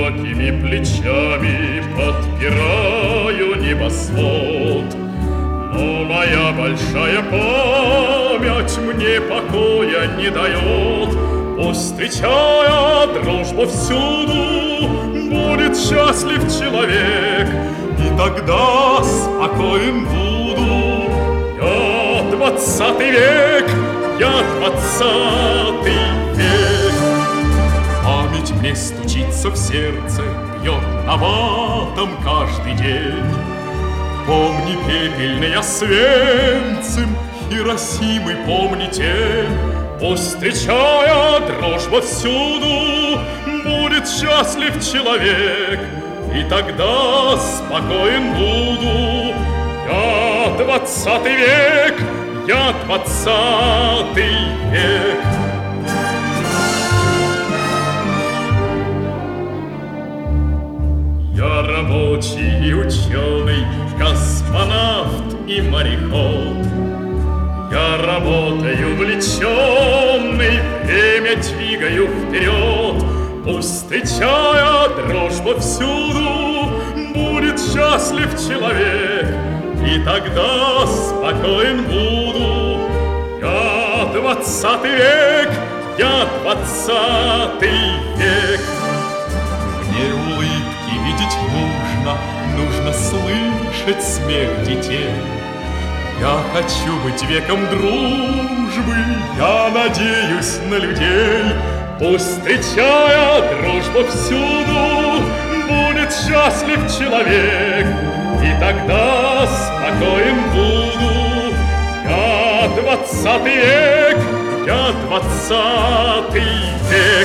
широкими плечами подпираю небосвод. Но моя большая память мне покоя не дает. Пусть, встречая дружбу всюду, будет счастлив человек, и тогда спокоен буду. Я 20 век, я 20 век. Память мне стучится в сердце, бьет набатом каждый день. Помни пепельный Освенцим, Хиросимы помни тень. Пусть, встречая дружбу всюду, будет счастлив человек, и тогда спокоен буду. Я 20 век, я 20 век. Я рабочий и ученый, космонавт и мореход. Я работаю увлеченный, время двигаю вперед. Пусть, встречая дружбу всюду, будет счастлив человек, и тогда спокоен буду. Я 20 век, я 20 век. Мне улыбки видеть нужно, нужно слышать смех детей. Я хочу быть веком дружбы, я надеюсь на людей. Пусть, встречая дружбу всюду, будет счастлив человек, и тогда спокоен буду. Я 20 век, я 20 век.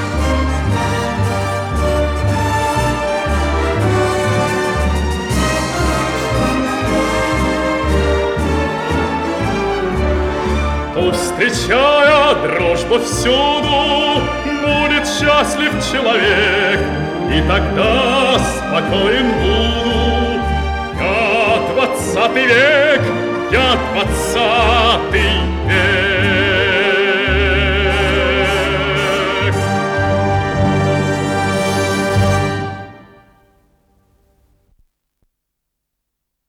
Пусть, встречая дружбу всюду, будет счастлив человек, и тогда спокоен буду. Я 20 век, я 20 век.